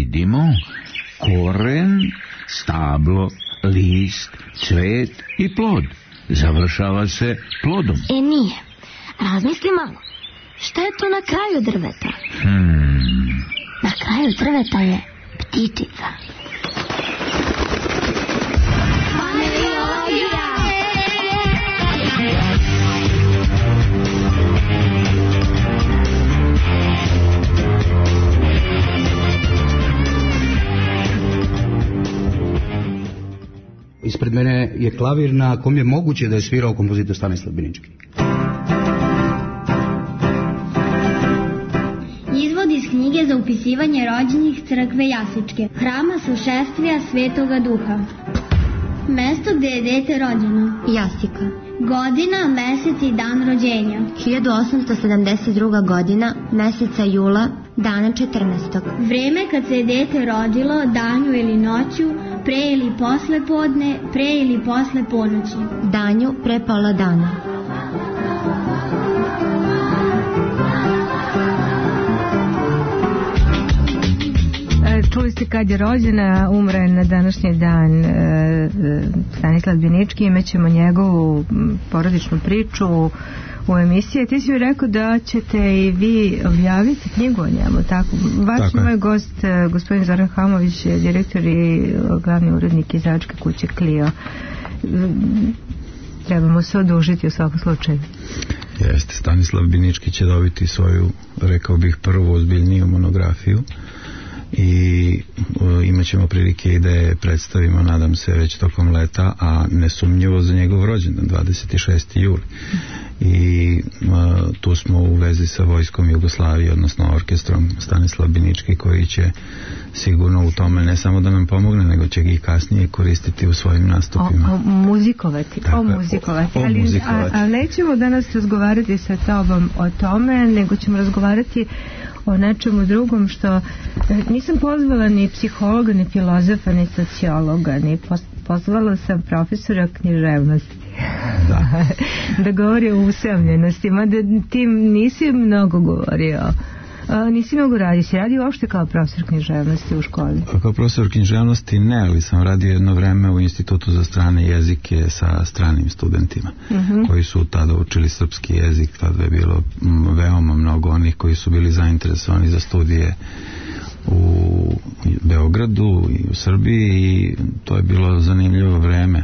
vidimo koren, stablo, list, cvet i plod. Završava se plodom. Nije. Razmisli malo. Šta je to na kraju drveta? Na kraju drveta je ptičica. Ispred mene je klavir na kom je moguće da je svirao kompozitor Stanislav Binički. Izvod iz knjige za upisivanje rođenih crkve Jasičke, hrama Sušestvija Svetoga Duha. Mesto gde je dete rođeno. Jasika. Godina, mesec i dan rođenja. 1872. godina, meseca jula, dana 14. Vreme kad se je dete rodilo, danju ili noću, pre ili posle podne, pre ili posle ponoći. Danju pre pola dana. Čuli ste kad je rođena, umre na današnji dan Stanislav Binički, imaćemo njegovu porodičnu priču u emisiji. Ti si mi rekao da ćete i vi objaviti knjigu o njemu, tako? Vaš moj gost, gospodin Zoran Hamović, je direktor i glavni urednik izdavačke kuće Clio. Trebamo se odužiti u svakom slučaju. Jeste, Stanislav Binički će dobiti svoju, rekao bih, prvu ozbiljniju monografiju i imat ćemo prilike i da je predstavimo, nadam se, već tokom leta, a nesumnjivo za njegov rođendan 26. juli. I tu smo u vezi sa Vojskom Jugoslavije, odnosno orkestrom Stanislav Binički, koji će sigurno u tome ne samo da nam pomogne, nego će ga i kasnije koristiti u svojim nastupima. Muzikovati. Ali nećemo danas razgovarati sa tobom o tome, nego ćemo razgovarati o nečemu drugom, što nisam pozvala ni psihologa, ni filozofa, ni sociologa, ni pozvala sam profesora književnosti da govori o usamljenosti, mada ti nisi mnogo govorio. Nisi mnogo radio, si radio uopšte kao profesor književnosti u školi? Kao profesor književnosti ne, ali sam radio jedno vreme u Institutu za strane jezike sa stranim studentima koji su tada učili srpski jezik. Tada je bilo veoma mnogo onih koji su bili zainteresovani za studije u Beogradu i u Srbiji, i to je bilo zanimljivo vreme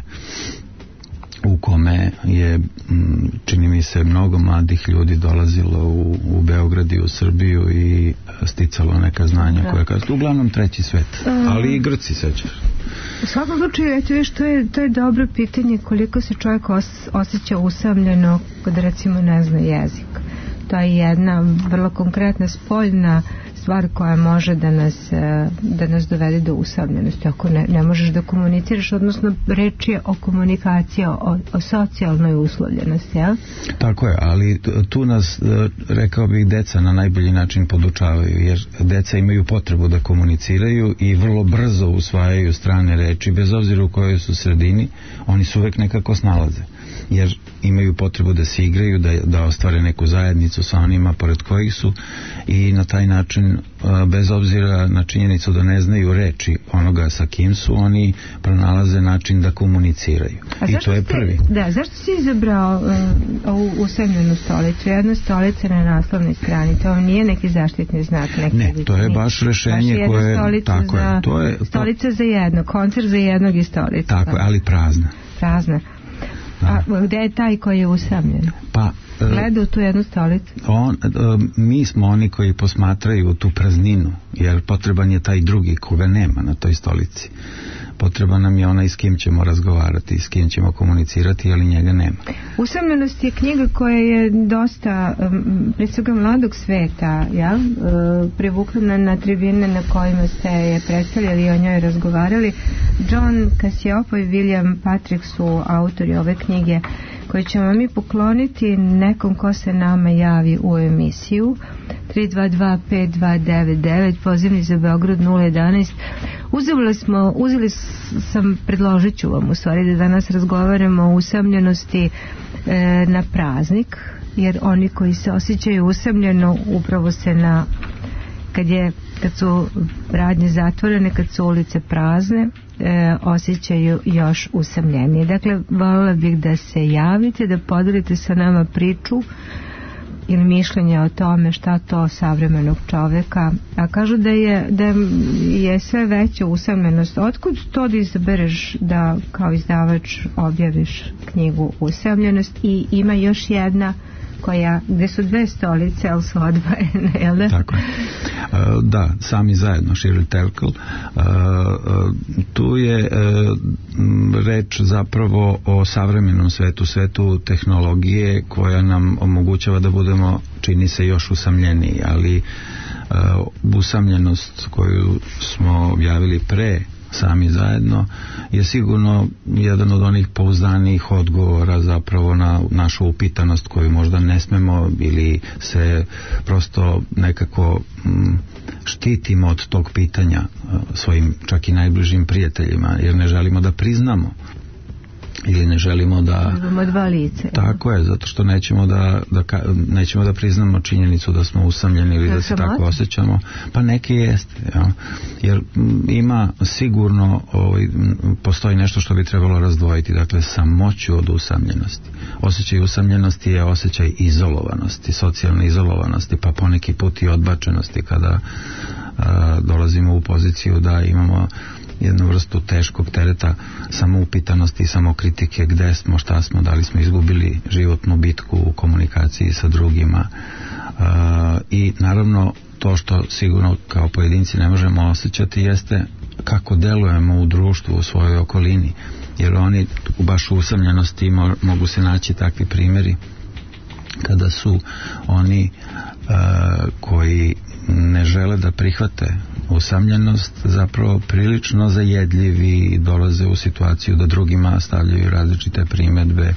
u kome je, čini mi se, mnogo mladih ljudi dolazilo u Beograd i u Srbiju i sticalo neka znanja koja kažu, uglavnom treći svet, ali i Grci, sećaš. U svakom slučaju, eto viš, to je dobro pitanje koliko se čovjek osjeća usamljeno kad recimo ne zna jezik. To je jedna vrlo konkretna spoljna stvar koja može da nas dovede do usamljenosti. Ako ne možeš da komuniciraš, odnosno reč je o komunikaciji, o socijalnoj uslovljenosti, ja? Tako je, ali tu nas, rekao bih, deca na najbolji način podučavaju, jer deca imaju potrebu da komuniciraju i vrlo brzo usvajaju strane reči, bez obzira u kojoj su sredini, oni su uvek nekako snalaze, jer imaju potrebu da se igraju, da ostvare neku zajednicu sa onima pored kojih su, i na taj način, bez obzira na činjenicu da ne znaju reči onoga sa kim su, oni pronalaze način da komuniciraju. I to je prvi. Da, zašto si izabrao ovu usamljenu stolicu? Jedna stolica na naslovnoj strani, to nije neki zaštitni znak? Ne, to je baš rešenje koje... Stolica za jedno, koncert za jednog i stolica. Tako je, ali prazna. Prazna. A gde je taj koji je usamljen? Pa gleda u tu jednu stolicu? Mi smo oni koji posmatraju tu prazninu, jer potreban je taj drugi koga nema na toj stolici. Potreban nam je onaj s kim ćemo razgovarati, s kim ćemo komunicirati, ali njega nema. Usamljenost je knjiga koja je dosta, prije svega mladog sveta, privukla na tribine na kojima ste je predstavljali i o njoj razgovarali. John Cacioppo i William Patrick su autori ove knjige, koje ćemo mi pokloniti nekom ko se nama javi u emisiju. 322-5299, pozivni za Beograd 011. Predložit ću vam u stvari da danas razgovaramo o usamljenosti na praznik, jer oni koji se osjećaju usamljeno upravo se na kad su radnje zatvorene, kad su ulice prazne, osjećaju još usamljenije. Dakle, voljela bih da se javite, da podelite sa nama priču ili mišljenja o tome šta to savremenog čoveka, a kažu da je sve veća usamljenost. Otkud to da izabereš da kao izdavač objaviš knjigu Usamljenost? I ima još jedna gde su dve stolice, ali su odvojene, jel da? Tako je. Da, Sami zajedno, Shirley Terkel. Tu je reč zapravo o savremenom svetu tehnologije koja nam omogućava da budemo, čini se, još usamljeniji, ali usamljenost koju smo objavili pre Sami zajedno je sigurno jedan od onih pouzdanijih odgovora zapravo na našu upitanost koju možda ne smemo ili se prosto nekako štitimo od tog pitanja svojim čak i najbližim prijateljima, jer ne želimo da priznamo ili ne želimo da... Imamo dva lice. Tako je, zato što nećemo da priznamo činjenicu da smo usamljeni ili da se tako osjećamo. Pa neki jeste, ja. Jer ima sigurno, postoji nešto što bi trebalo razdvojiti, dakle samoću od usamljenosti. Osjećaj usamljenosti je osjećaj izolovanosti, socijalne izolovanosti, pa poneki put i odbačenosti kada dolazimo u poziciju da imamo jednu vrstu teškog tereta samoupitanosti i samokritike, gde smo, šta smo, da li smo izgubili životnu bitku u komunikaciji sa drugima, i naravno to što sigurno kao pojedinci ne možemo osjećati jeste kako delujemo u društvu, u svojoj okolini, jer oni baš u usamljenosti mogu se naći takvi primjeri kada su oni koji ne žele da prihvate usamljenost zapravo prilično zajedljivi i dolaze u situaciju da drugima stavljaju različite primedbe,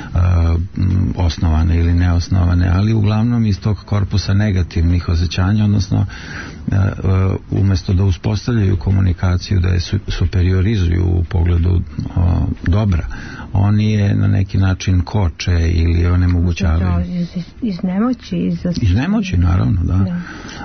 osnovane ili neosnovane, ali uglavnom iz tog korpusa negativnih osjećanja, odnosno umjesto da uspostavljaju komunikaciju, da je superiorizuju u pogledu dobra, oni je na neki način koče ili onemogućavaju. Iz nemoći. Iz nemoći, naravno, da.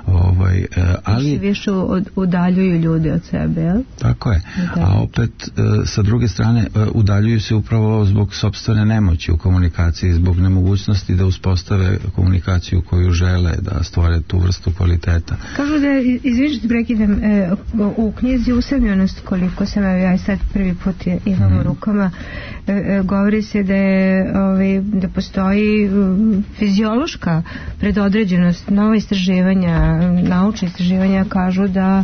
Ali više udaljuju ljudi od sebe, jel? Tako je. A opet, sa druge strane, udaljuju se upravo zbog sopstvene nemoći u komunikaciji, zbog nemogućnosti da uspostave komunikaciju koju žele, da stvore tu vrstu kvaliteta. Kažu da, izvinite, prekidam, u knjizi Usamljenost, koliko sam ja sad prvi put imam u rukama, govori se da postoji fiziološka predodređenost. Nova istraživanja, naučna istraživanja kažu da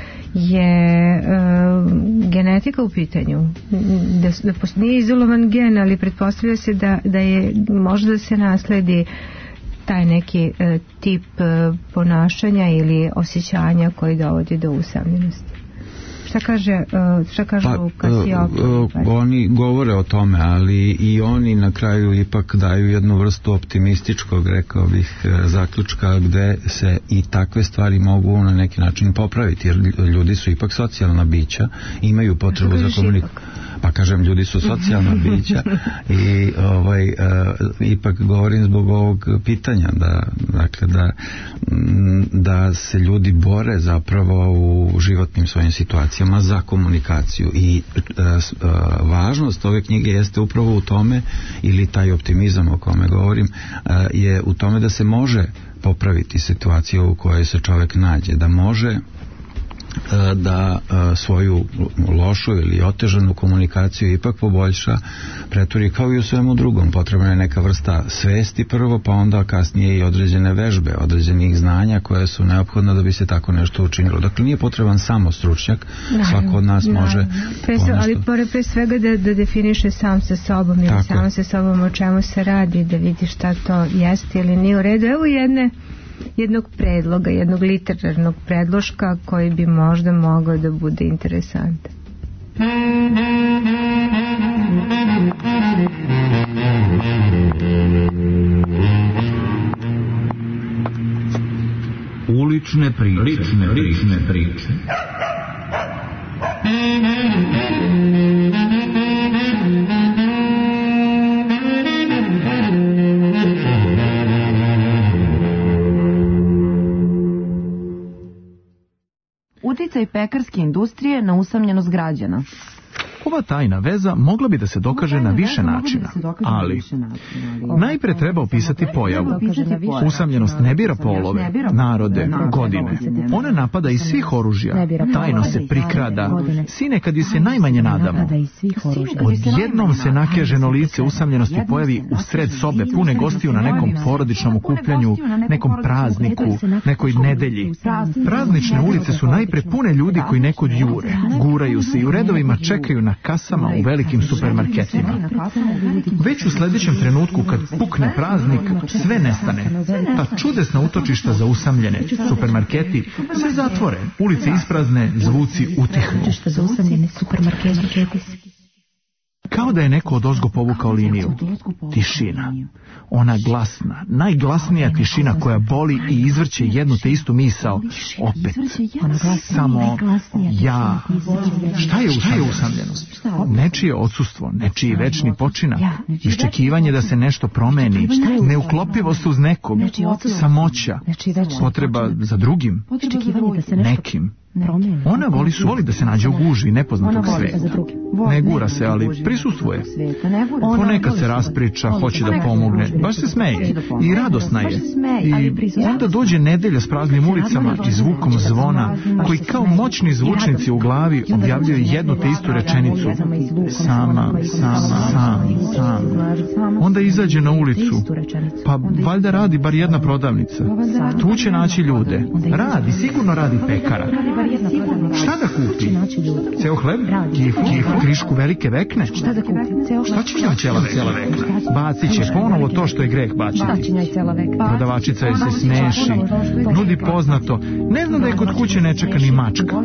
je genetika u pitanju, da nije izolovan gen, ali pretpostavlja se da je možda da se nasledi taj neki tip ponašanja ili osjećanja koji dovodi do usamljenosti. Šta kažu oni govore o tome, ali i oni na kraju ipak daju jednu vrstu optimističkog, rekao bih, zaključka gde se i takve stvari mogu na neki način popraviti, jer ljudi su ipak socijalna bića, imaju potrebu za komunikaciju. Pa kažem, ljudi su socijalna bića i ipak govorim zbog ovog pitanja da se ljudi bore zapravo u životnim svojim situacijama za komunikaciju i važnost ove knjige jeste upravo u tome, ili taj optimizam o kome govorim je u tome da se može popraviti situacija u kojoj se čovjek nađe, da može da svoju lošu ili otežanu komunikaciju ipak poboljša, pretvori, kao i u svemu drugom. Potrebna je neka vrsta svesti prvo, pa onda kasnije i određene vežbe, određenih znanja koje su neophodne da bi se tako nešto učinilo. Dakle, nije potreban samo stručnjak, svako od nas može ali pre svega da definiše sam sa sobom ili sam sa sobom o čemu se radi, da vidi šta to jeste ili nije u redu. Evo jednog predloga, jednog literarnog predloška koji bi možda mogao da bude interesantan. Ulične priče. uticaj pekarske industrije na usamljenost građana. Ova tajna veza mogla bi da se dokaže na više načina, ali najpre treba opisati pojavu. Usamljenost ne bira polove, narode, godine. Ona napada iz svih oružja, tajno se prikrada, sine kad je se najmanje nadamo. Odjednom se nakeženo lice usamljenosti pojavi u sred sobe pune gostiju na nekom porodičnom okupljanju, nekom prazniku, nekoj nedelji. Praznične ulice su najpre pune ljudi koji nekud jure, guraju se i u redovima čekaju na kasama u velikim supermarketima. Već u sljedećem trenutku kad pukne praznik, sve nestane. Ta čudesna utočišta za usamljene, supermarketi, sve zatvore, ulice isprazne, zvuci utihnu. Kao da je neko odozgo povukao liniju. Tišina. Ona glasna, najglasnija tišina koja boli i izvrće jednu te istu misao. Opet. Samo ja. Šta je usamljenost? Nečije odsustvo, nečiji večni počinak. Iščekivanje da se nešto promeni. Neuklopivost uz nekog. Samoća. Potreba za drugim. Nekim. Ona voli da se nađe u gužvi nepoznatog sveta. Ne gura se, ali prisustvuje. Ponekad se raspriča, hoće da pomogne, baš se smeje i radosna je. I onda dođe nedelja s praznim ulicama i zvukom zvona, koji kao moćni zvučnici u glavi objavljuju jednu te istu rečenicu. Sama. Onda izađe na ulicu, pa valjda radi bar jedna prodavnica. Tu će naći ljude. Sigurno radi pekara. Šta da kupi? Ceo hleb? Kif, krišku velike vekne? Šta da kupi? Šta će njoj cijela vekna? Bacit će ponovo to što je greh baciti. Prodavačica joj se smeši, nudi poznato. Ne zna da je kod kuće ne čeka ni mačka.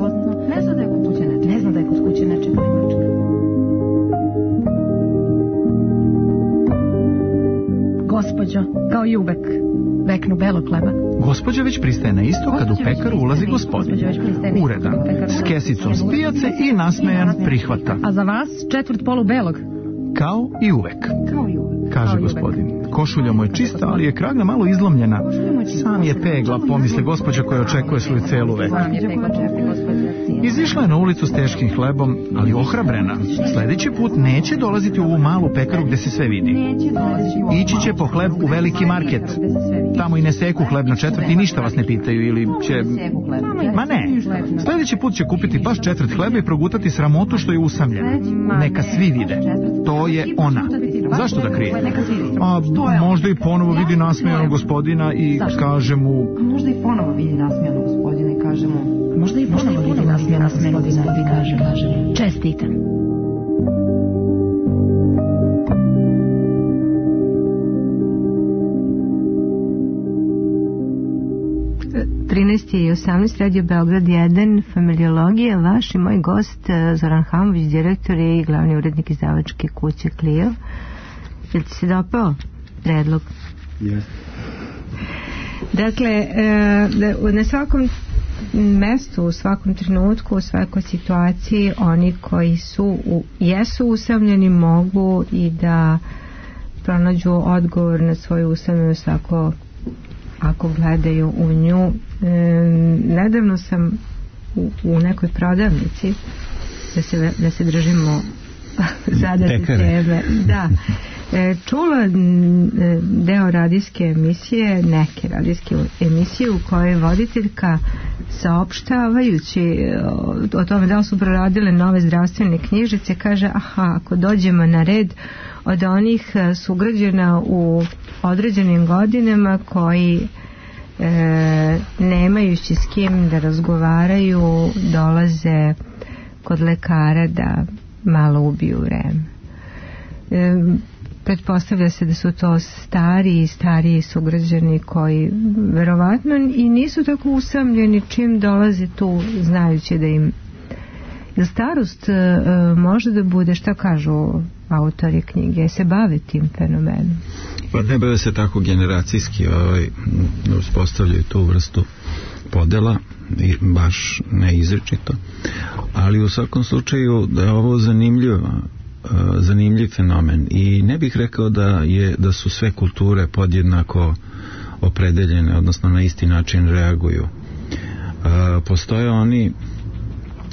Gospođo, kao i uvek, veknu belog hleba. Gospođa već pristaje na isto kad u pekaru ulazi gospodin. Uredan, s kesicom s pijace i nasmejan prihvata. A za vas 1/4 belog? Kao i uvek, kaže gospodin. Košulja mu je čista, ali je kragna malo izlomljena. Sam je pegla, pomisli gospođa koja očekuje svoju celu vek. Izišla je na ulicu s teškim hlebom, ali ohrabrena. Sljedeći put neće dolaziti u ovu malu pekaru gde se sve vidi. Ići će po hleb u veliki market. Tamo i ne seku hleb na četvrt i ništa vas ne pitaju ili će... Ma ne. Sljedeći put će kupiti baš 1/4 hleba i progutati sramotu što je usamljena. Neka svi vide. To je ona. Zašto da krije? A možda i ponovo vidi nasmejanog gospodina i kaže mu... Čestitam. I 18, Radio Beograd 1, Familiologija, vaš i moj gost Zoran Hamović, direktor i glavni urednik izdavačke kuće Clio. Jel ti se dopao predlog? Jeste. Dakle, na svakom mestu, u svakom trenutku, u svakoj situaciji, oni koji jesu usamljeni mogu i da pronađu odgovor na svoju usamljenost ako gledaju u nju. Nedavno sam u nekoj prodavnici, da se držimo zadati teme, čula deo radijske emisije, neke radijske emisije u kojoj voditeljka saopštavajući o tome da li su proradile nove zdravstvene knjižice, kaže ako dođemo na red od onih sugrađana u određenim godinama koji nemajući s kim da razgovaraju dolaze kod lekara da malo ubiju vreme. Pretpostavlja se da su to stariji sugrađani koji verovatno i nisu tako usamljeni čim dolaze tu znajući da im starost može da bude, šta kažu autori knjige, se bave tim fenomenom. Pa ne bave se tako generacijski, uspostavljaju tu vrstu podela i baš ne izričito, ali u svakom slučaju da je ovo zanimljiv fenomen i ne bih rekao da su sve kulture podjednako opredeljene, odnosno na isti način reaguju. Postoje oni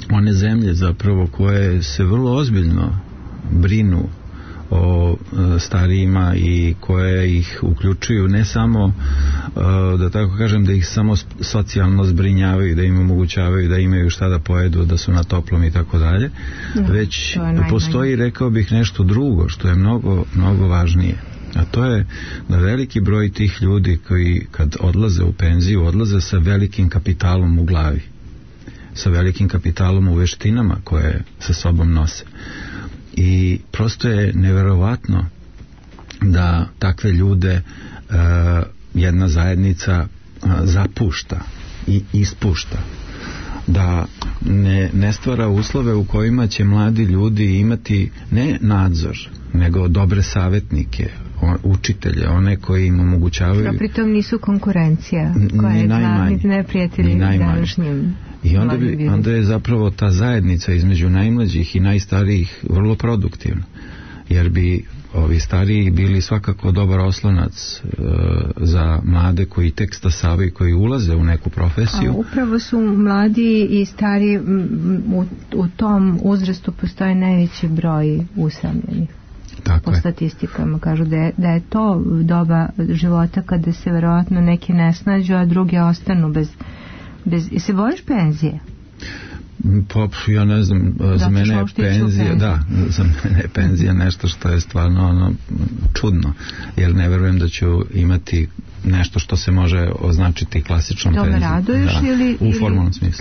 one zemlje zapravo koje se vrlo ozbiljno brinu o starijima i koje ih uključuju ne samo da tako kažem da ih samo socijalno zbrinjavaju, da im omogućavaju da imaju šta da pojedu, da su na toplom i tako dalje, već postoji, rekao bih, nešto drugo što je mnogo, mnogo važnije, a to je da veliki broj tih ljudi koji kad odlaze u penziju odlaze sa velikim kapitalom u glavi, sa velikim kapitalom u veštinama koje sa sobom nose. I prosto je neverovatno da takve ljude jedna zajednica zapušta i ispušta, da ne stvara uslove u kojima će mladi ljudi imati ne nadzor, nego dobre savjetnike, učitelje, one koji im omogućavaju. Da pritom nisu konkurencija koja je glavni neprijatelj današnjim. I onda je zapravo ta zajednica između najmlađih i najstarijih vrlo produktivna, jer bi ovi stariji bili svakako dobar oslonac za mlade koji tek stasavaju, koji ulaze u neku profesiju. A upravo su mladi i stari u tom uzrastu postoje najveći broj usamljenih. Po statistikama kažu da je to doba života kada se verovatno neki ne snađu, a drugi ostanu bez. I se bojiš penzije? Ja ne znam, za mene je penzija, za mene je penzija nešto što je stvarno čudno, jer ne verujem da ću imati nešto što se može označiti klasičnom penzijom. Raduješ ili u formalnom smislu?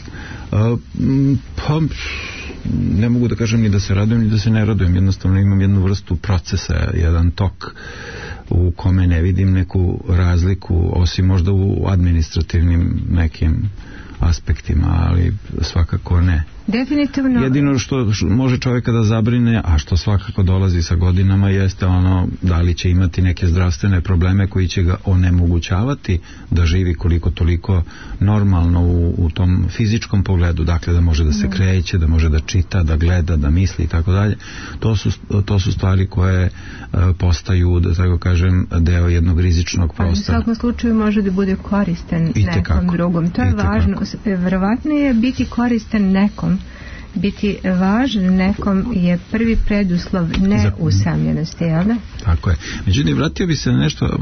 Ne mogu da kažem ni da se radujem ni da se ne radujem, jednostavno imam jednu vrstu procesa, jedan tok u kome ne vidim neku razliku, osim možda u administrativnim nekim aspektima, ali svakako ne. Definitivno. Jedino što može čovjeka da zabrine, a što svakako dolazi sa godinama, jeste ono da li će imati neke zdravstvene probleme koji će ga onemogućavati da živi koliko toliko normalno u tom fizičkom pogledu, dakle da može da se kreće, da može da čita, da gleda, da misli i tako dalje. To su stvari koje postaju, da tako kažem, deo jednog rizičnog prostora. U svakom slučaju može da bude koristan nekom drugom. To je važno. Verovatno je biti koristan nekom, biti važan nekom je prvi preduslov neusamljenosti, jel da? Tako je. Međutim, vratio bi se na nešto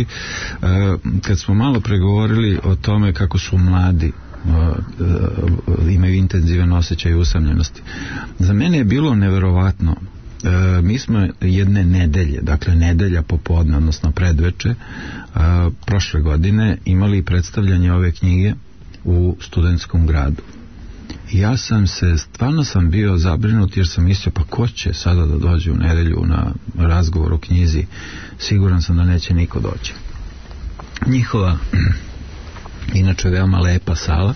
kad smo malo pregovorili o tome kako su mladi imaju intenzivan osjećaj usamljenosti. Za mene je bilo neverovatno. Mi smo jedne nedelje, dakle nedelja popodne, odnosno predveče, prošle godine imali predstavljanje ove knjige u Studentskom gradu. Ja stvarno sam bio zabrinut, jer sam mislio, pa ko će sada da dođe u nedelju na razgovor o knjizi? Siguran sam da neće niko doći. Njihova inače veoma lepa sala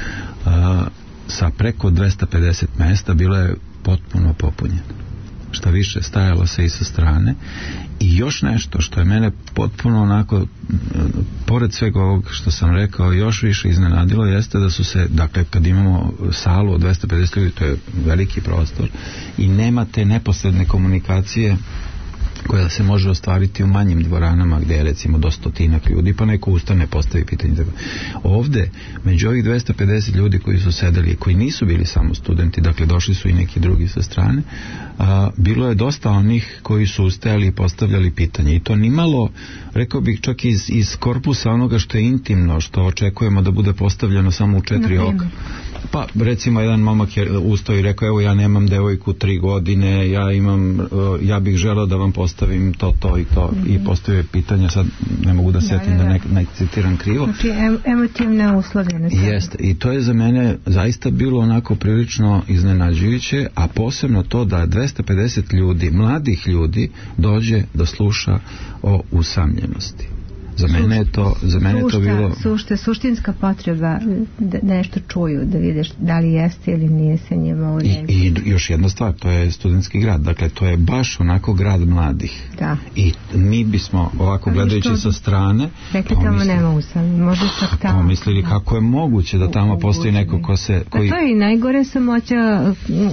sa preko 250 mesta bila je potpuno popunjena. Šta više, stajalo se i sa strane. I još nešto što je mene potpuno onako, pored svega ovog što sam rekao, još više iznenadilo, jeste da su se, dakle, kad imamo salu od 250 ljudi, to je veliki prostor i nema te neposredne komunikacije koja se može ostvariti u manjim dvoranama gdje je recimo do 100 ljudi, pa neko ustane, postavi pitanje. Ovde, među ovih 250 ljudi koji su sedeli, koji nisu bili samo studenti, dakle došli su i neki drugi sa strane, bilo je dosta onih koji su ustajali i postavljali pitanje. I to nimalo, rekao bih, čak iz korpusa onoga što je intimno, što očekujemo da bude postavljeno samo u 4 oka. Pa recimo jedan momak je ustao i rekao, evo ja nemam devojku 3 godine, ja bih želeo da vam postavim to i to, i postavio je pitanja, sad ne mogu da setim da ne citiram krivo. Znači emotivna uslovljenost. Jeste, i to je za mene zaista bilo onako prilično iznenađujuće, a posebno to da 250 ljudi, mladih ljudi, dođe da sluša o usamljenosti. Za mene je to bilo suštinska potreba da nešto čuju, da vidiš da li jeste ili nije sa njima u redu. I još jedna stvar, to je studentski grad, dakle to je baš onako grad mladih. Da. I mi bismo ovako gledajući sa strane rekli tamo nema usamljenosti, možda čak tamo pomislili kako je moguće da tamo postoji neko ko se to je i najgore samoća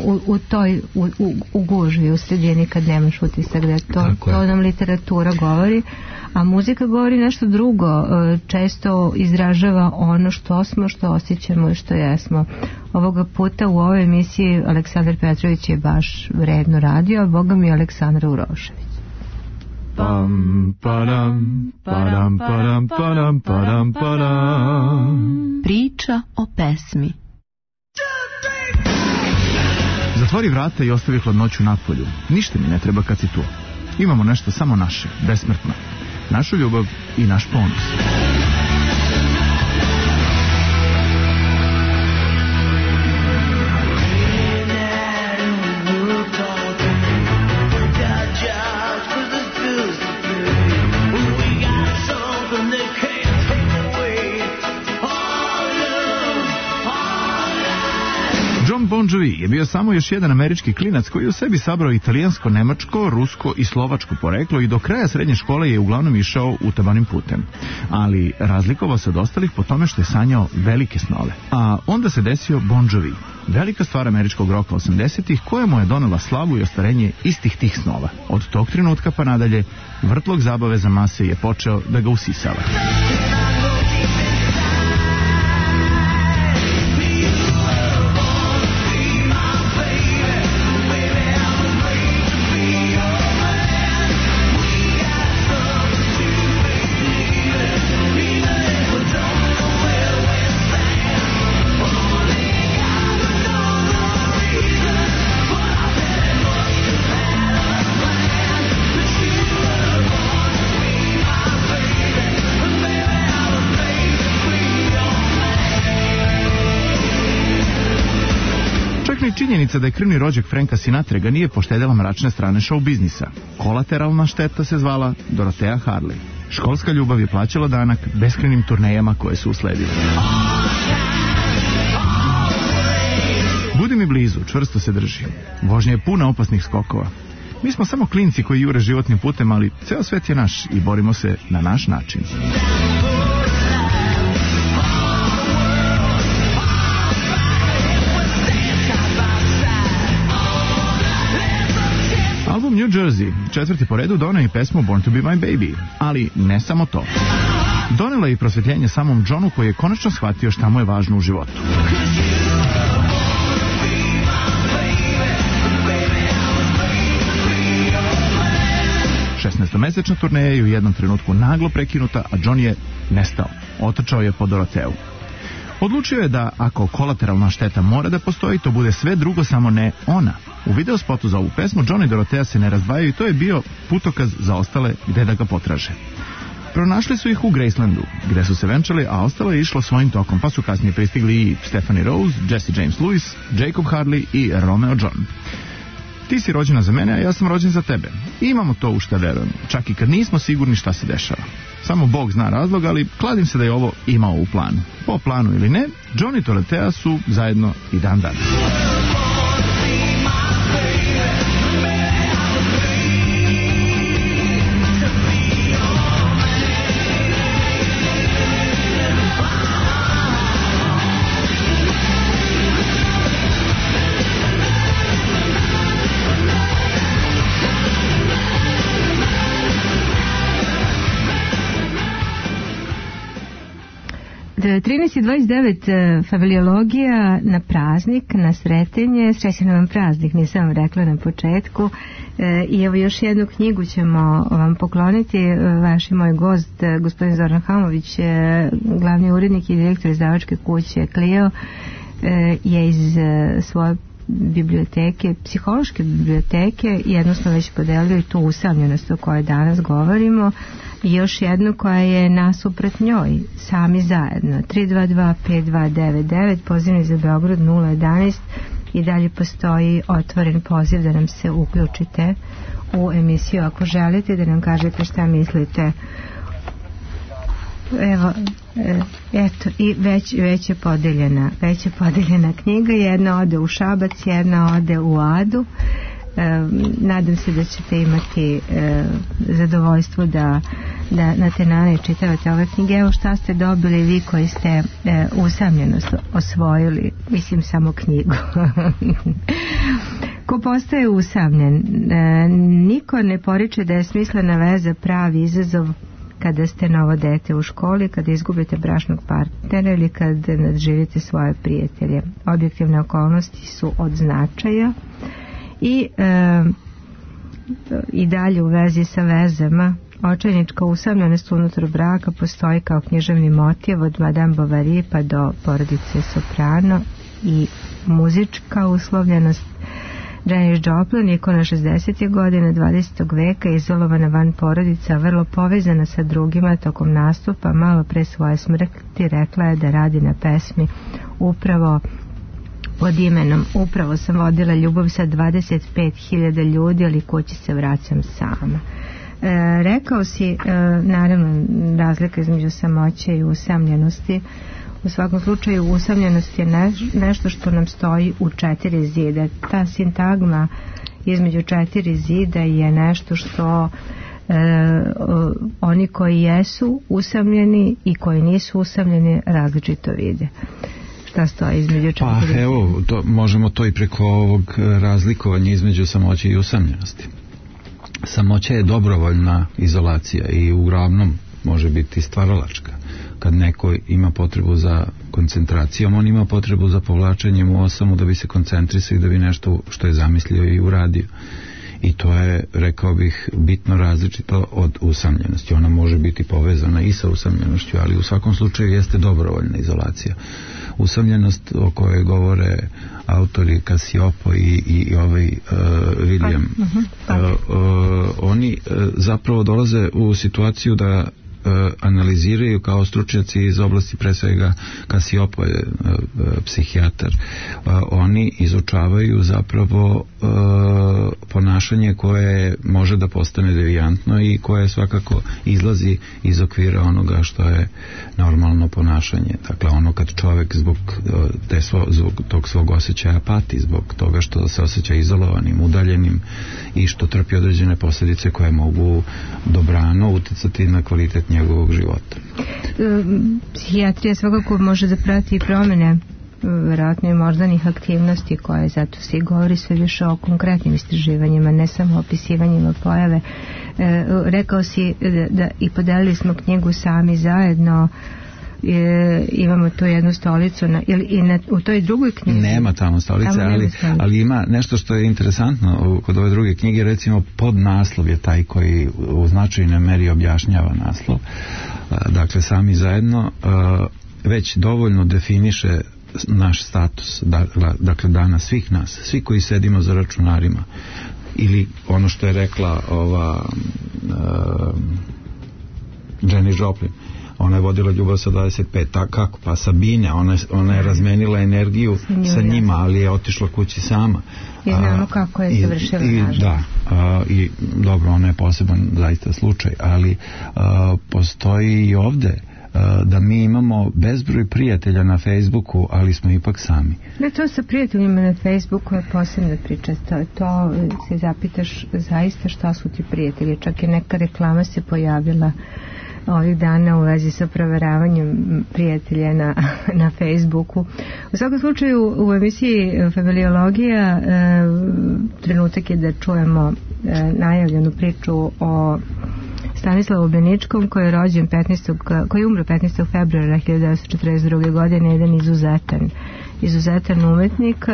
u gužvi, u sredini kad nemaš utisak da to nam literatura govori. A muzika govori nešto drugo, često izražava ono što smo, što osjećamo i što jesmo. Ovoga puta u ovoj emisiji Aleksandar Petrović je baš vredno radio, a boga mi je Aleksandra Urošević. Pam, padam, padam, padam, padam, padam, padam. Priča o pesmi. Zatvori vrata i ostavi hladnoću napolju. Ništa mi ne treba kad si tu. Imamo nešto samo naše, besmrtno. Našu ljubav i naš ponos. Bon Jovi je bio samo još jedan američki klinac koji u sebi sabrao italijansko, nemačko, rusko i slovačko poreklo i do kraja srednje škole je uglavnom išao utabanim putem. Ali razlikovao se od ostalih po tome što je sanjao velike snove. A onda se desio Bon Jovi, velika stvar američkog roka 80-ih koja mu je donela slavu i ostvarenje istih tih snova. Od tog trenutka pa nadalje, vrtlog zabave za mase je počeo da ga usisava. Činjenica da je krvni rođak Franka Sinatra ga nije poštedjela mračne strane show biznisa. Kolateralna šteta se zvala Dorothea Harley. Školska ljubav je plaćala danak beskrajnim turnejama koje su usledile. Budi mi blizu, čvrsto se drži. Vožnja je puna opasnih skokova. Mi smo samo klinci koji jure životnim putem, ali ceo svet je naš i borimo se na naš način. Album New Jersey, 4. po redu, doneo i pesmu Born to be my baby, ali ne samo to. Donela je i prosvjetljenje samom Johnu koji je konačno shvatio šta mu je važno u životu. 16-mesečna turneja je u jednom trenutku naglo prekinuta, a John je nestao. Otrčao je po Doroteu. Odlučio je da ako kolateralna šteta mora da postoji, to bude sve drugo, samo ne ona. U videospotu za ovu pesmu John i Dorotea se ne razdvajaju i to je bio putokaz za ostale gde da ga potraže. Pronašli su ih u Gracelandu, gde su se venčali, a ostalo je išlo svojim tokom, pa su kasnije pristigli i Stephanie Rose, Jesse James Lewis, Jacob Harley i Romeo John. Ti si rođena za mene, a ja sam rođen za tebe. I imamo to u šta verujem, čak i kad nismo sigurni šta se dešava. Samo Bog zna razlog, ali kladim se da je ovo imao u planu. Po planu ili ne, John i Dorotea su zajedno i dan danas. Od 13.29 familiologija na praznik, na sretenje. Srećan vam praznik, nisam vam rekla na početku. I evo još jednu knjigu ćemo vam pokloniti. Vaš i moj gost, gospodin Zoran Hamović, glavni urednik i direktor izdavačke kuće Clio, je iz svoje biblioteke, psihološke biblioteke, jednostavno već podelio i tu usamljenost o kojoj danas govorimo, i još jednu koja je nasuprot njoj, Sami zajedno, 322-5299, pozivni za Beograd 011, i dalje postoji otvoren poziv da nam se uključite u emisiju ako želite, da nam kažete šta mislite. Evo, eto, i već je podeljena knjiga, jedna ode u Šabac, jedna ode u Adu. Nadam se da ćete imati zadovoljstvo da na tenane čitavate ove knjige. Evo šta ste dobili vi koji ste usamljenost osvojili, mislim samo knjigu. Ko postaje usamljen, niko ne poriče da je smislena veza pravi izazov kada ste novo dete u školi, kada izgubite bračnog partnera ili kad nadživite svoje prijatelje. Objektivne okolnosti su od značaja i dalje u vezi sa vezama. Očajnička usamljenost unutar braka postoji kao književni motiv od Madame Bovary pa do Porodice Soprano, i muzička uslovljenost. Janis Joplin, ikona 60. godine 20. veka, izolovana van porodica, vrlo povezana sa drugima tokom nastupa, malo pre svoje smrti rekla je da radi na pesmi upravo pod imenom Upravo sam vodila ljubav sa 25.000 ljudi, ali kući se vraćam sama. Rekao si, naravno, razlika između samoće i usamljenosti. U svakom slučaju usamljenost je nešto što nam stoji u 4 zida. Ta sintagma između 4 zida je nešto što oni koji jesu usamljeni i koji nisu usamljeni različito vide. Šta stoji između 4 pa, zida? Evo, možemo to i preko ovog razlikovanja između samoće i usamljenosti. Samoća je dobrovoljna izolacija i uglavnom može biti stvaralačka. Kad neko ima potrebu za koncentracijom, on ima potrebu za povlačenjem u osamu da bi se koncentrisao i da bi nešto što je zamislio i uradio. I to je, rekao bih, bitno različito od usamljenosti. Ona može biti povezana i sa usamljenošću, ali u svakom slučaju jeste dobrovoljna izolacija. Usamljenost o kojoj govore autori Casiopo i William, oni zapravo dolaze u situaciju da analiziraju kao stručnjaci iz oblasti, pre svega Casiopo je psihijatar, oni izučavaju zapravo ponašanje koje može da postane devijantno i koje svakako izlazi iz okvira onoga što je normalno ponašanje. Dakle, ono kad čovjek zbog tog svog osjećaja pati, zbog toga što se osjeća izolovanim, udaljenim i što trpi određene posljedice koje mogu dobrano uticati na kvalitet njegovog života. Psihijatrija svakako može da prati i promjene verovatno i moždanih aktivnosti koje zato se govori sve više o konkretnim istraživanjima, ne samo opisivanjima pojave. Rekao si da i podelili smo knjigu Sami zajedno, imamo tu jednu stolicu u toj drugoj knjizi nema tamo stolice, ali ima nešto što je interesantno kod ove druge knjige, recimo podnaslov je taj koji u značajnoj meri objašnjava naslov. Dakle, Sami zajedno već dovoljno definiše naš status, dakle danas svih nas, svi koji sedimo za računarima, ili ono što je rekla Janis Joplin, ona je vodila ljubav sa 25, kako? Pa Sabine, ona je razmenila energiju sa njima, ali je otišla kući sama. I znamo kako je završila nažalost. Da, i dobro, ona je poseban zaista slučaj, ali postoji i ovde da mi imamo bezbroj prijatelja na Facebooku, ali smo ipak sami. Ne, to sa prijateljima na Facebooku je posebna priča. To se zapitaš zaista šta su ti prijatelji. Čak i neka reklama se pojavila ovih dana u vezi sa proveravanjem prijatelja na Facebooku. U svakom slučaju u emisiji Familiologija trenutak je da čujemo najavljenu priču o Stanislavu Beničkom koji je umro 15. februara 1942. godine, jedan izuzetan umetnik,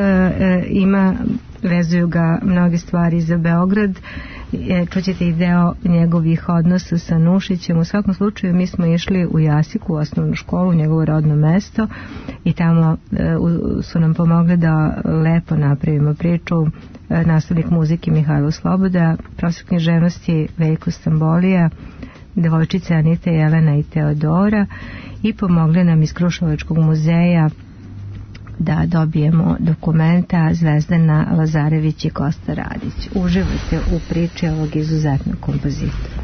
vezuju ga mnoge stvari za Beograd, čućete i deo njegovih odnosa sa Nušićem. U svakom slučaju mi smo išli u Jasiku, u osnovnu školu, u njegovo rodno mesto, i tamo su nam pomogli da lepo napravimo priču nastavnik muzike Mihajlo Sloboda, profesor književnosti Veljko Stambolija, devojčice Anita, Jelena i Teodora, i pomogli nam iz Kruševačkog muzeja da dobijemo dokumenta Zvezdana Lazarević i Kosta Radić. Uživajte u priči ovog izuzetnog kompozitora.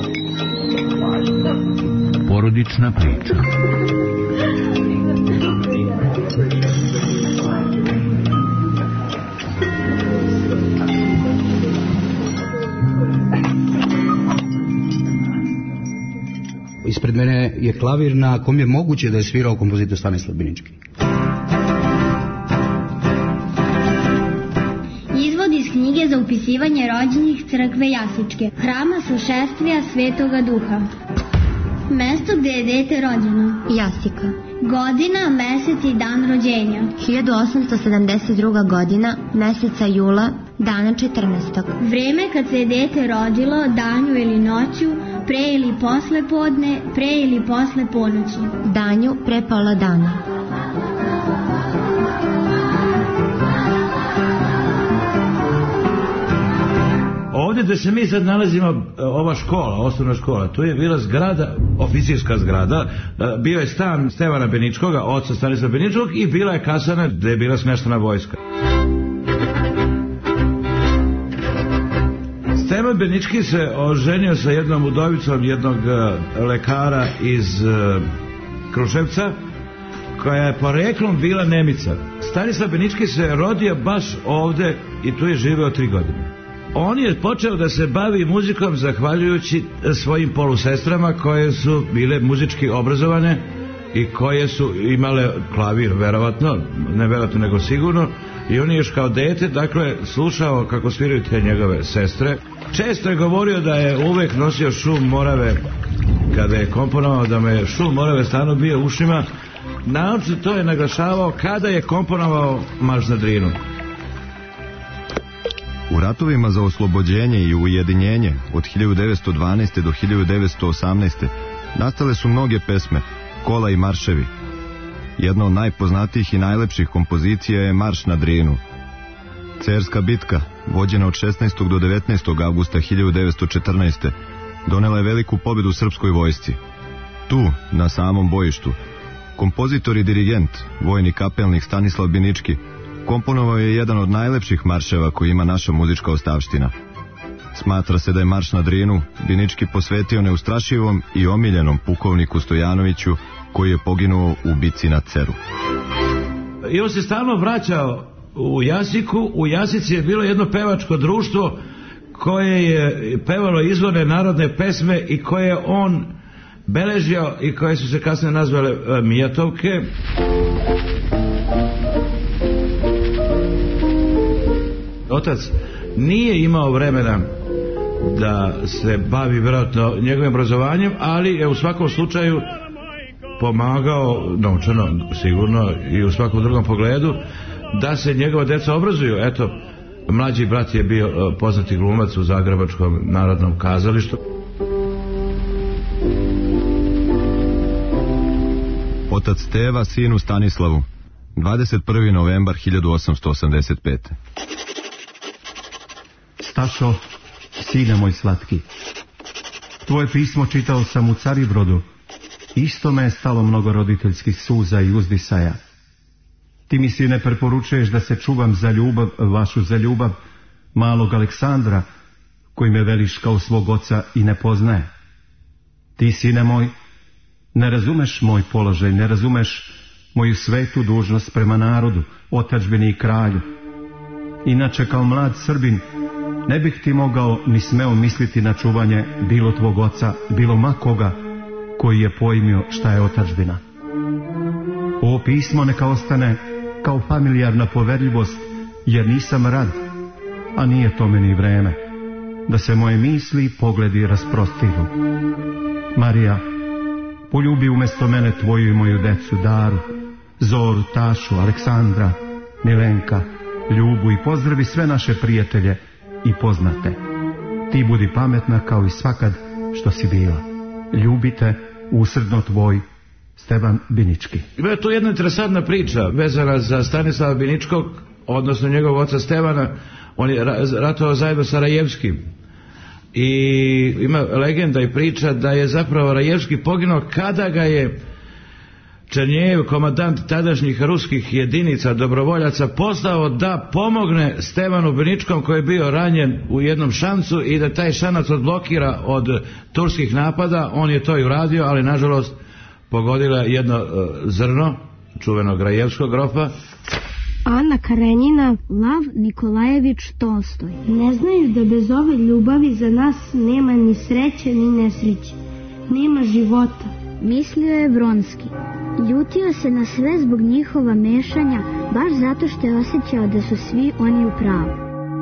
Porodična priča. Ispred mene je klavir na kom je moguće da je svirao kompozitor Stanislav Binički. Izvod iz knjige za upisivanje rođenih crkve Jasičke, hrama Sušestvija Svetoga Duha. Mesto gde je dete rođeno. Jasika. Godina, mesec i dan rođenja. 1872. godina, meseca jula, dana 14. Vreme kad se je dete rodilo, danju ili noću, pre ili posle podne, pre ili posle ponoći. Danju pre pola dana. Ovdje gde se mi sad nalazimo, ova škola, osnovna škola, tu je bila zgrada, oficirska zgrada, bio je stan Stevana Beničkoga, oca Stanislava Beničkog, i bila je kasarna gde je bila smeštena vojska. Stevan Benički se oženio sa jednom udovicom jednog lekara iz Kruševca, koja je poreklom bila Nemica. Stanislav Benički se rodio baš ovde i tu je živeo 3 godine. On je počeo da se bavi muzikom zahvaljujući svojim polusestrama koje su bile muzički obrazovane i koje su imale klavir, verovatno, ne verovatno nego sigurno, i on je još kao dete, dakle, slušao kako sviraju te njegove sestre. Često je govorio da je uvek nosio šum Morave kada je komponovao, da me šum Morave stalno bio ušima. Naočno to je naglašavao kada je komponovao Marš na Drinu. U ratovima za oslobođenje i ujedinjenje od 1912. do 1918. nastale su mnoge pesme, kola i marševi. Jedna od najpoznatijih i najlepših kompozicija je Marš na Drinu. Cerska bitka, vođena od 16. do 19. avgusta 1914. donela je veliku pobedu srpskoj vojsci. Tu, na samom bojištu, kompozitor i dirigent, vojni kapelnik Stanislav Binički, komponovao je jedan od najlepših marševa koji ima naša muzička ostavština. Smatra se da je Marš na Drinu Binički posvetio neustrašivom i omiljenom pukovniku Stojanoviću, koji je poginuo u bici na Ceru. I on se stalno vraćao u Jasiku. U Jasici je bilo jedno pevačko društvo koje je pevalo izvorne narodne pesme i koje je on beležio i koje su se kasnije nazvale Mijatovke. Otac nije imao vremena da se bavi vjerojatno njegovim obrazovanjem, ali je u svakom slučaju pomagao novčano sigurno i u svakom drugom pogledu da se njegova deca obrazuju. Eto, mlađi brat je bio poznati glumac u Zagrebačkom narodnom kazalištu. Otac Steva sinu Stanislavu, 21. novembar 1885. Stašo, sine moj slatki, tvoje pismo čitao sam u Caribrodu. Isto me je stalo mnogo roditeljskih suza i uzdisaja. Ti mi, sine, preporučuješ da se čuvam za ljubav, vašu za ljubav malog Aleksandra, koji me veliš kao svog oca i ne poznaje. Ti, sine moj, ne razumeš moj položaj, ne razumeš moju svetu dužnost prema narodu, otadžbini i kralju. Inače, kao mlad Srbin, ne bih ti mogao ni smeo misliti na čuvanje bilo tvog oca, bilo makoga koji je pojmio šta je otadžbina. Ovo pismo neka ostane kao familijarna poverljivost, jer nisam rad, a nije tome ni vreme, da se moje misli i pogledi rasprostiru. Marija, poljubi umjesto mene tvoju i moju decu Daru, Zoru, Tašu, Aleksandra, Milenka, Ljubu i pozdravi sve naše prijatelje i poznate. Ti budi pametna kao i svakad što si bila. Ljubite, usrdno tvoj, Stevan Binički. Ima tu jedna interesantna priča vezana za Stanislava Biničkog, odnosno njegovog oca Stevana. On je ratovao zajedno sa Rajevskim. I ima legenda i priča da je zapravo Rajevski poginuo kada ga je Černjejev, komandant tadašnjih ruskih jedinica dobrovoljaca, poslao da pomogne Stevanu Biničkom koji je bio ranjen u jednom šancu i da taj šanac odblokira od turskih napada. On je to i uradio, ali nažalost pogodila jedno zrno čuvenog Rajevskog grofa. Ana Karenjina, Lav Nikolajević Tolstoj. Ne znaju da bez ove ljubavi za nas nema ni sreće ni nesreće. nema života. Mislio je Vronski. Ljutio se na sve zbog njihova mešanja, baš zato što je osjećao da su svi oni u pravu.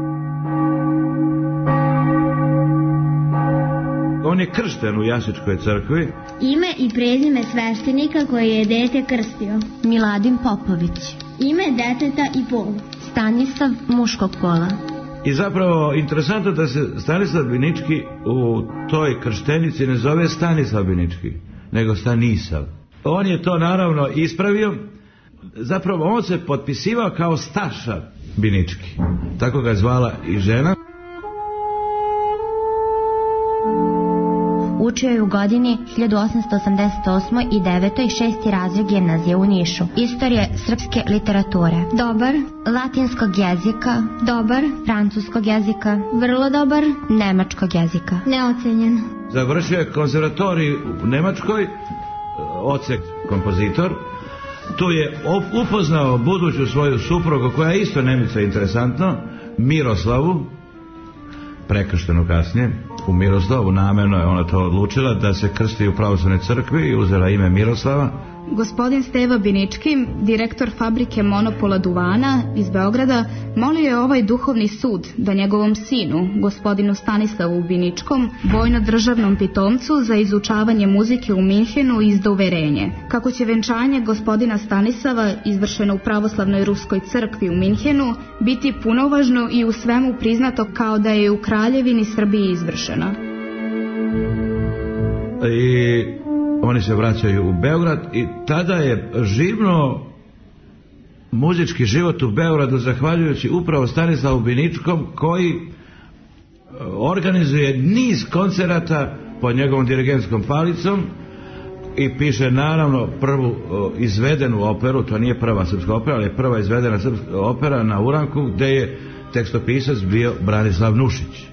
On je kršten u Jasičkoj crkvi. Ime i prezime sveštenika koje je dete krstio. Miladin Popović. Ime deteta i pol. Stanislav muškog pola. I zapravo interesantno da se Stanislav Binički u toj krštenici ne zove Stanislav Binički, nego Stanisav. On je to naravno ispravio. Zapravo on se potpisivao kao Staša Binički. Tako ga je zvala i žena. Učio je u godini 1888. i 9. i 6. razred gimnazije u Nišu. Istorije srpske literature. Dobar. Latinskog jezika. Dobar. Francuskog jezika. Vrlo dobar. Nemačkog jezika. Neocenjen. Završio je konzervatorij u Nemačkoj, odsek kompozitor. Tu je upoznao buduću svoju suprugu, koja je isto Nemica, interesantno, Miroslavu, prekrštenu kasnije. U Miroslavu namerno je ona to odlučila da se krsti u pravoslavnoj crkvi i uzela ime Miroslava. Gospodin Steva Binički, direktor fabrike monopola duvana iz Beograda, molio je ovaj duhovni sud da njegovom sinu, gospodinu Stanislavu Biničkom, vojno-državnom pitomcu za izučavanje muzike u Minhenu, izda uverenje. Kako će venčanje gospodina Stanislava, izvršeno u pravoslavnoj ruskoj crkvi u Minhenu, biti punovažno i u svemu priznato kao da je u Kraljevini Srbiji izvršeno. I oni se vraćaju u Beograd i tada je živno muzički život u Beogradu zahvaljujući upravo Stanislavu Biničkom, koji organizuje niz koncerata pod njegovom dirigentskom palicom i piše naravno prvu izvedenu operu. To nije prva srpska opera, ali je prva izvedena srpska opera na Uranku, gde je tekstopisac bio Branislav Nušić.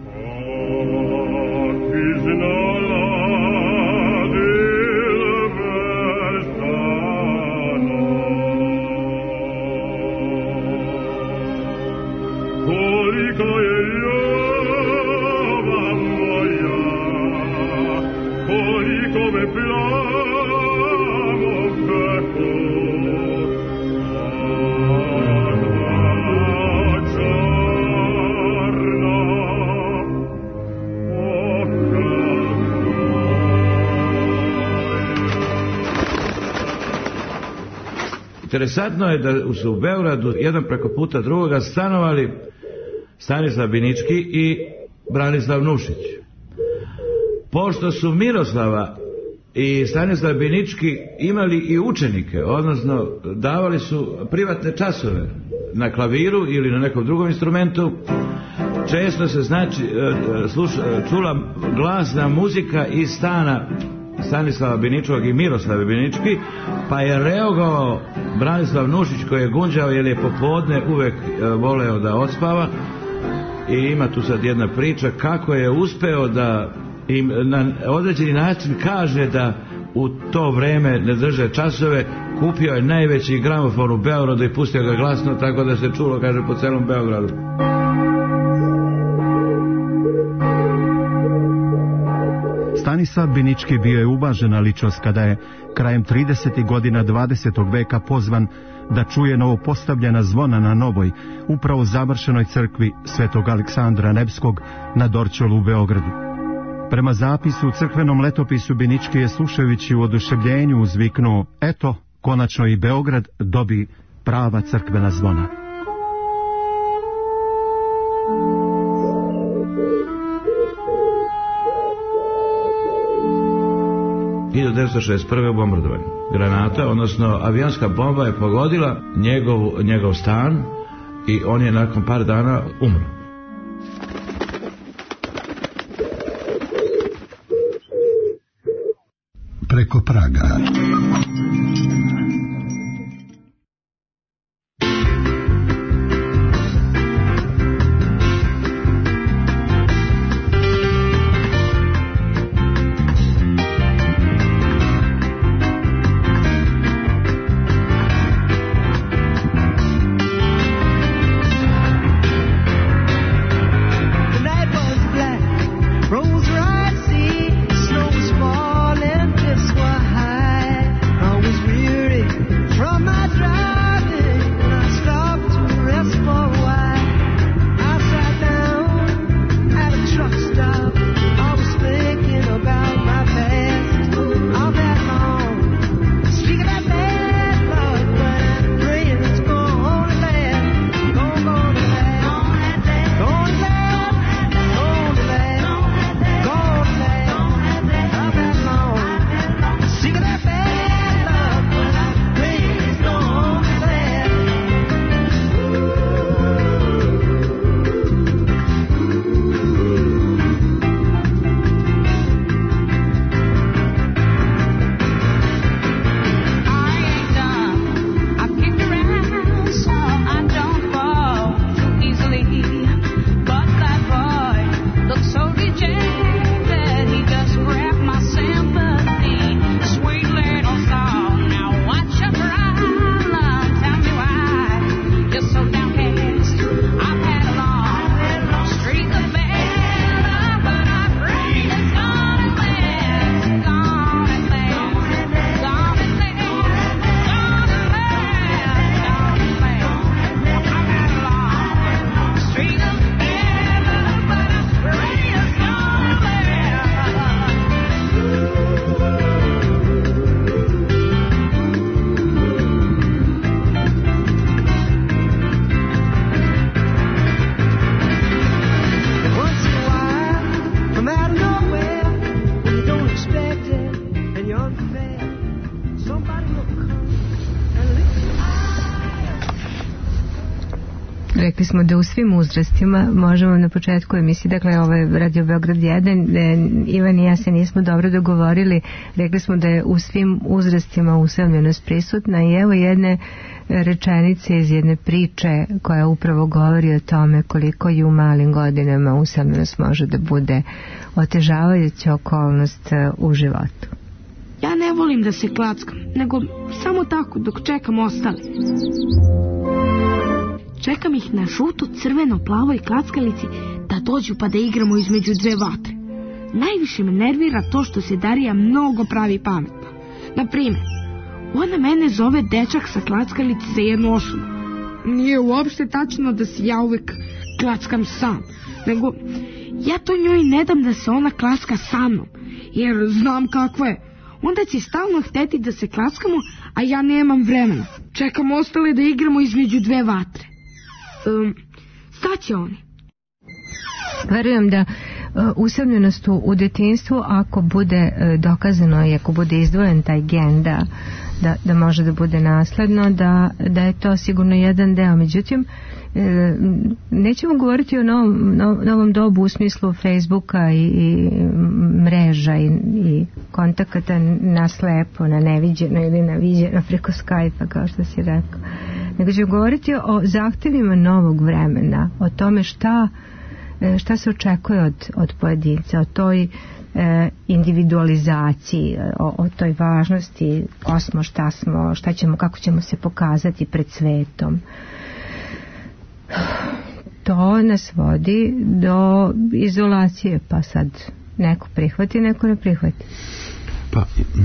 Interesantno je da su u Beogradu jedan preko puta drugoga stanovali Stanislav Binički i Branislav Nušić. Pošto su Miroslava i Stanislav Binički imali i učenike, odnosno davali su privatne časove na klaviru ili na nekom drugom instrumentu, često se čula glasna muzika iz stana Stanislava Biničkog i Miroslava Binički, pa je reagovao Branislav Nušić, koji je gunđao jer je popodne uvek voleo da odspava. I ima tu sad jedna priča kako je uspeo da im na određeni način kaže da u to vreme ne drže časove. Kupio je najveći gramofon u Beogradu i pustio ga glasno, tako da se čulo, kaže, po celom Beogradu. Stanislav Binički bio je uvažena ličnost kada je krajem 30. godina 20. veka pozvan da čuje novopostavljena zvona na novoj, upravo završenoj crkvi Svetog Aleksandra Nevskog na Dorćolu u Beogradu. Prema zapisu u crkvenom letopisu Binički je slušajući u oduševljenju uzviknuo: eto, konačno i Beograd dobi prava crkvena zvona. U 1961. bombardovanje. Granata, odnosno avionska bomba je pogodila njegov stan i on je nakon par dana umro. Preko praga. Rose Rise, sea, snow was falling. Rekli smo da u svim uzrastima možemo na početku emisije, dakle ovo je Radio Beograd 1, Ivan i ja se nismo dobro dogovorili, rekli smo da je u svim uzrastima usamljenost prisutna i evo jedne rečenice iz jedne priče koja upravo govori o tome koliko i u malim godinama usamljenost može da bude otežavajuća okolnost u životu. Ja ne volim da se klackam, nego samo tako dok čekam ostale. Čekam ih na žuto, crveno, plavoj klackalici da dođu pa da igramo između dve vatre. Najviše me nervira to što se Darija mnogo pravi pametna. Naprimjer, ona mene zove dečak sa klackalici za jednu osobu. Nije uopšte tačno da se ja uvek klackam sam, nego ja to njoj ne dam da se ona klacka sa mnom, jer znam kakva je. Onda će stalno hteti da se klackamo, a ja nemam vremena. Čekam ostale da igramo između dve vatre. Šta će oni? Verujem da usamljenost u detinjstvu, ako bude dokazano i ako bude izdvojen taj gen da može da bude nasledno, da je to sigurno jedan deo. Međutim, nećemo govoriti o novom dobu u smislu Facebooka i mreža i kontakata na slepo, na neviđeno ili na viđeno preko Skype-a, kao što si rekao. Nego ćemo govoriti o zahtevima novog vremena, o tome šta se očekuje od pojedinca, o toj individualizaciji, o toj važnosti ko smo, šta smo, šta ćemo, kako ćemo se pokazati pred svetom. To nas vodi do izolacije, pa sad neko prihvati, neko ne prihvati. Pa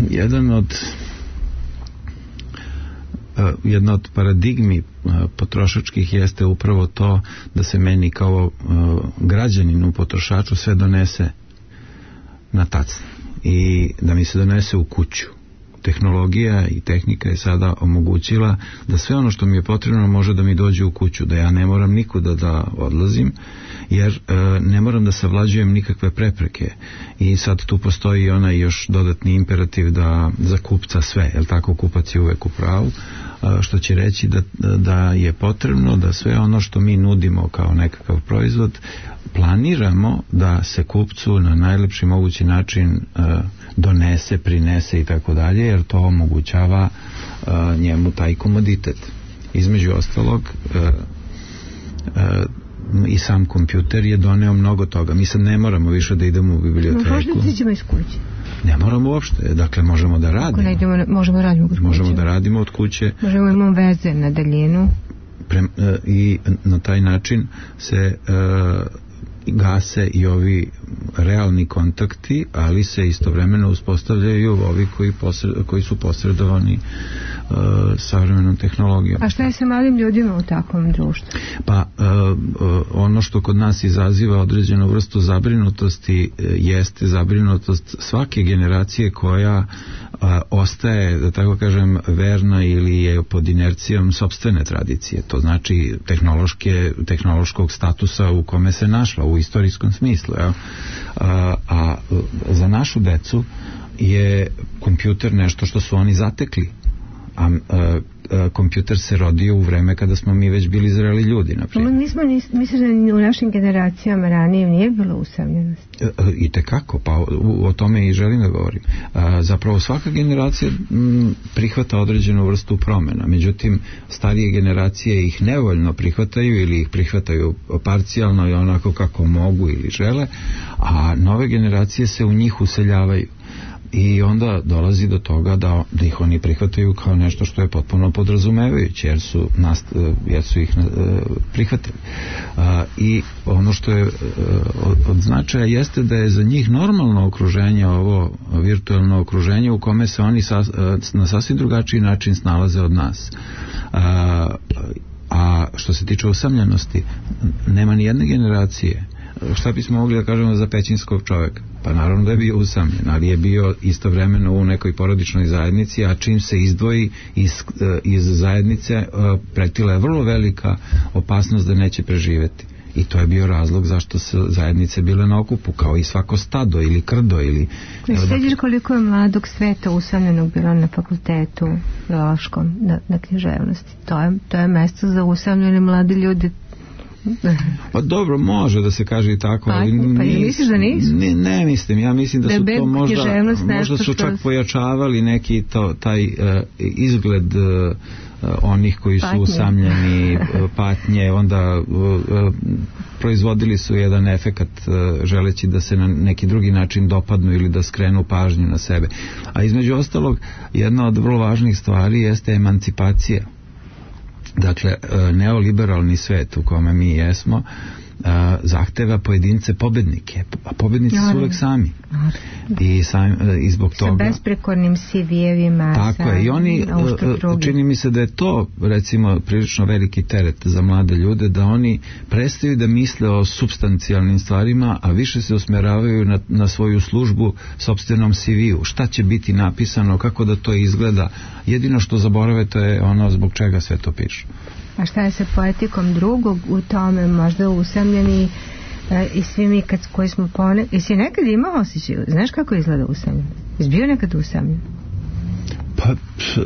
jedna od paradigmi potrošačkih jeste upravo to da se meni kao građaninu potrošaču sve donese na tacni i da mi se donese u kuću. Tehnologija i tehnika je sada omogućila da sve ono što mi je potrebno može da mi dođe u kuću, da ja ne moram nikuda da odlazim, jer ne moram da savlađujem nikakve prepreke. I sad tu postoji onaj još dodatni imperativ da za kupca sve, jel tako, kupac je uvek u pravu, što će reći da je potrebno da sve ono što mi nudimo kao nekakav proizvod planiramo da se kupcu na najlepši mogući način donese, prinese i tako dalje, jer to omogućava njemu taj komoditet. Između ostalog i sam kompjuter je doneo mnogo toga. Mi sad ne moramo više da idemo u biblioteku. Možda da iđemo iz kuće. Ne moramo uopšte, dakle možemo da radimo. Ako ne idemo, možemo da radimo od kuće. Možemo da radimo od kuće. Možemo imamo veze na daljinu. I na taj način se gase i ovi realni kontakti, ali se istovremeno uspostavljaju ovi koji su posredovani savremenom tehnologijom. A šta je sa malim ljudima u takvom društvu? Pa ono što kod nas izaziva određenu vrstu zabrinutosti jeste zabrinutost svake generacije koja ostaje, da tako kažem, verna ili je pod inercijom sopstvene tradicije. To znači tehnološkog statusa u kome se našla u istorijskom smislu. A za našu decu je kompjuter nešto što su oni zatekli. A kompjuter se rodio u vreme kada smo mi već bili zreli ljudi, naprimjer. Mislim da u našim generacijama ranije nije bilo usamljenosti. I tekako, pa o tome i želim da govorim. Zapravo svaka generacija prihvata određenu vrstu promjena, međutim starije generacije ih nevoljno prihvataju ili ih prihvataju parcijalno i onako kako mogu ili žele, a nove generacije se u njih useljavaju. I onda dolazi do toga da ih oni prihvataju kao nešto što je potpuno podrazumevajuće, jer su ih prihvatili. I ono što je od značaja jeste da je za njih normalno okruženje ovo virtualno okruženje u kome se oni na sasvim drugačiji način snalaze od nas. A što se tiče usamljenosti, nema ni jedne generacije. Šta bismo mogli da kažemo za pećinskog čovjeka? Pa naravno da je bio usamljen, ali je bio istovremeno u nekoj porodičnoj zajednici, a čim se izdvoji iz zajednice, pretila je vrlo velika opasnost da neće preživeti. i to je bio razlog zašto su zajednice bile na okupu, kao i svako stado ili krdo ili... Sveđiš koliko je mladog sveta usamljenog bilo na fakultetu filološkom, na književnosti. To je mesto za usamljene mladi ljudi. Pa dobro, može da se kaže i tako, ali misliš da nisu? Ne mislim, ja mislim da su to možda su čak pojačavali neki taj izgled onih koji su usamljeni, patnje, onda proizvodili su jedan efekat želeći da se na neki drugi način dopadnu ili da skrenu pažnju na sebe. A između ostalog, jedna od vrlo važnih stvari jeste emancipacija. Dakle, neoliberalni svet u kome mi jesmo zahteva pojedince pobednike, a pobednici su uvek sami. I zbog toga... Sa besprekornim CV-evima. Tako je, i oni, čini mi se da je to, recimo, prilično veliki teret za mlade ljude, da oni prestaju da misle o supstancijalnim stvarima, a više se usmeravaju na svoju službu sopstvenom CV-u. Šta će biti napisano, kako da to izgleda. Jedino što zaborave, to je ono zbog čega sve to pišu. A šta je sa poetikom drugog u tome, možda usamljeni i svi mi koji smo jesi nekad imao osjećaj, znaš kako izgleda usamljen? Jesi bio nekad usamljen? Pa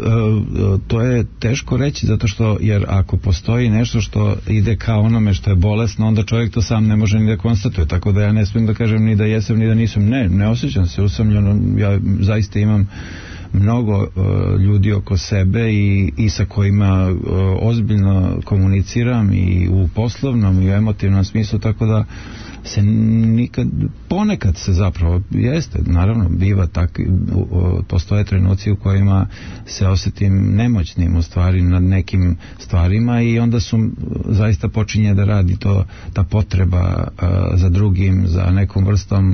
to je teško reći, zato što, jer ako postoji nešto što ide kao onome što je bolesno, onda čovjek to sam ne može ni da konstatuje, tako da ja ne smijem da kažem ni da jesam ni da nisam. Ne osjećam se usamljeno, ja zaista imam mnogo ljudi oko sebe i sa kojima ozbiljno komuniciram i u poslovnom i u emotivnom smislu, tako da se ponekad se zapravo jeste, naravno biva tako, postoje trenuci u kojima se osjetim nemoćnim u stvari nad nekim stvarima i onda zaista počinje da radi ta potreba za drugim, za nekom vrstom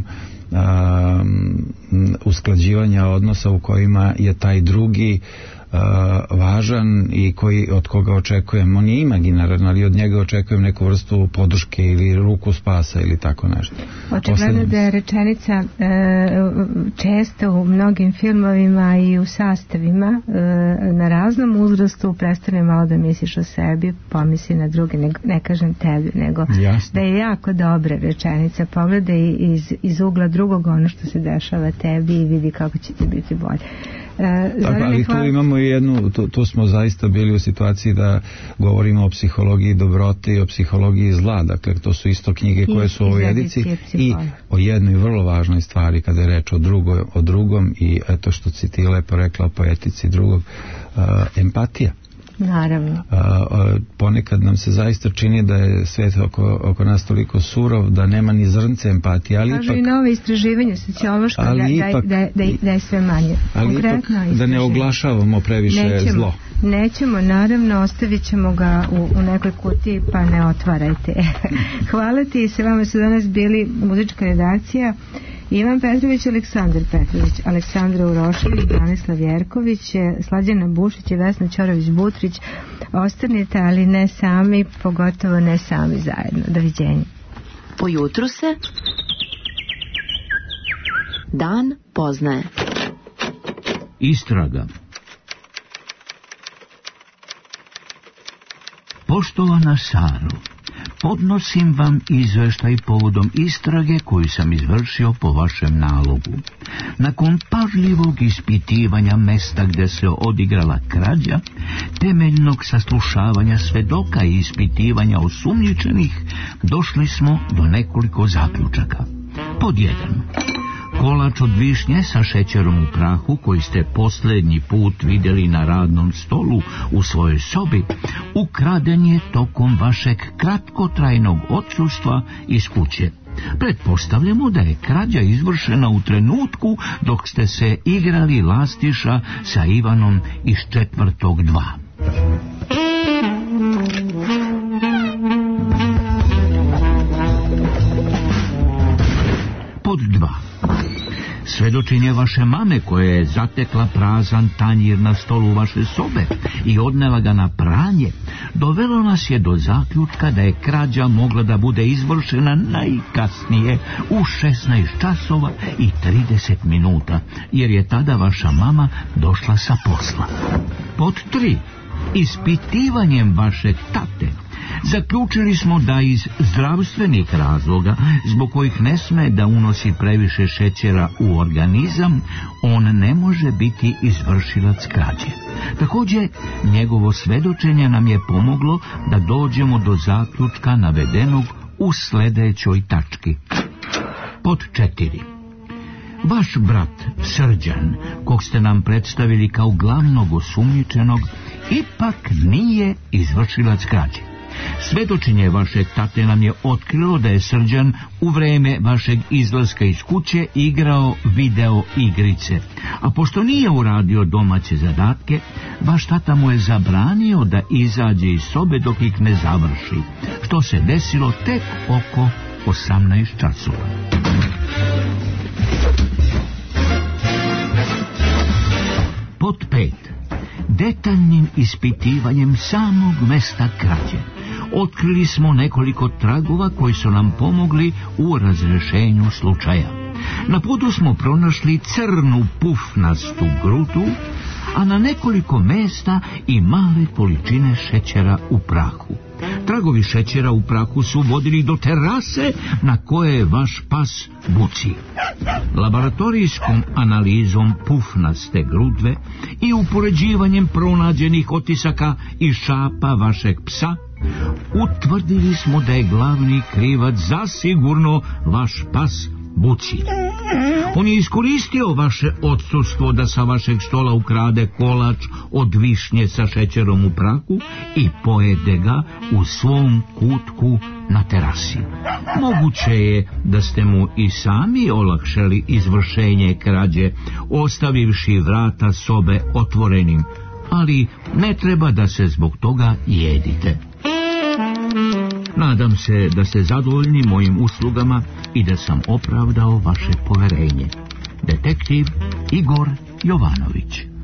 usklađivanja odnosa u kojima je taj drugi važan i od koga očekujem, on je imaginaran, ali od njega očekujem neku vrstu podrške ili ruku spasa ili tako nešto. Očigledno da je rečenica često u mnogim filmovima i u sastavima na raznom uzrastu prestane malo da misliš o sebi, pomisli na druge, ne kažem tebi, nego da je jako dobra rečenica, pogledaj iz ugla drugog ono što se dešava tebi i vidi kako će ti biti bolje. Ali tu imamo i jednu, tu smo zaista bili u situaciji da govorimo o psihologiji dobrote i o psihologiji zla, dakle to su isto knjige koje su u ovoj edici i o jednoj vrlo važnoj stvari kada je reč o drugom i eto što si ti lepo rekla o poetici drugog, empatija. Naravno. Ponekad nam se zaista čini da je svijet oko nas toliko surov da nema ni zrnce empatije, ali kažu i nove istraživanje sociološko da je sve manje. Ali ipak da ne oglašavamo previše zlo. Nećemo, naravno, ostavit ćemo ga u nekoj kutiji, pa ne otvarajte. Hvala ti i sa vama su danas bili muzička redakcija Ivan Petrović, Aleksandar Petrović, Aleksandra Urošević, Branislav Jerković, Slađana Bušić i Vesna Ćorović-Butrić. Ostanite, ali ne sami, pogotovo ne sami zajedno. Doviđenja. Po jutru se dan poznaje. Istraga. Poštovana Saro, podnosim vam izveštaj povodom istrage koju sam izvršio po vašem nalogu. Nakon pažljivog ispitivanja mesta gdje se odigrala krađa, temeljnog saslušavanja svedoka i ispitivanja osumnjičenih, došli smo do nekoliko zaključaka. Pod 1. Kolač od višnje sa šećerom u prahu koji ste posljednji put vidjeli na radnom stolu u svojoj sobi ukraden je tokom vašeg kratkotrajnog odsustva iz kuće. Pretpostavljamo da je krađa izvršena u trenutku dok ste se igrali lastiša sa Ivanom iz 4. 2. Pod 2. Svedočenje vaše mame koja je zatekla prazan tanjir na stolu vaše sobe i odnela ga na pranje, dovelo nas je do zaključka da je krađa mogla da bude izvršena najkasnije u 16 časova i 30 minuta, jer je tada vaša mama došla sa posla. Pod 3. Ispitivanjem vašeg tate Zaključili smo da iz zdravstvenih razloga, zbog kojih ne sme da unosi previše šećera u organizam, on ne može biti izvršilac krađe. Također, njegovo svedočenje nam je pomoglo da dođemo do zaključka navedenog u sljedećoj tački. Pod 4. Vaš brat Srđan, kog ste nam predstavili kao glavnog osumnjičenog, ipak nije izvršilac krađe. Svedočenje vašeg tate nam je otkrilo da je Srđan u vreme vašeg izlaska iz kuće igrao video igrice, a pošto nije uradio domaće zadatke, vaš tata mu je zabranio da izađe iz sobe dok ih ne završi, što se desilo tek oko 18 časova. Pod 5. Detaljnim ispitivanjem samog mesta krađe otkrili smo nekoliko tragova koji su nam pomogli u razrješenju slučaja. Na podu smo pronašli crnu pufnastu grudu, a na nekoliko mesta i male količine šećera u prahu. Tragovi šećera u prahu su vodili do terase na koje je vaš pas Buci. Laboratorijskom analizom pufnaste grudve i upoređivanjem pronađenih otisaka i šapa vašeg psa, utvrdili smo da je glavni krivac zasigurno vaš pas Buci. On je iskoristio vaše odsustvo da sa vašeg stola ukrade kolač od višnje sa šećerom u prahu i pojede ga u svom kutku na terasi. Moguće je da ste mu i sami olakšali izvršenje krađe, ostavivši vrata sobe otvorenim, ali ne treba da se zbog toga jedite. Nadam se da ste zadovoljni mojim uslugama i da sam opravdao vaše poverenje. Detektiv Igor Jovanović.